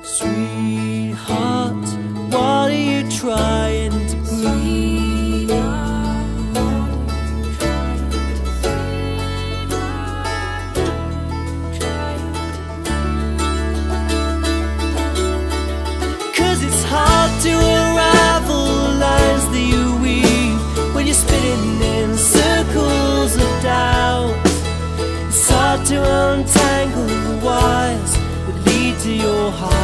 Sweetheart, what are you trying to prove? 'Cause it's hard to unravel lines that you weave when you're spinning in circles of doubt. It's hard to untangle the wires that lead to your heart.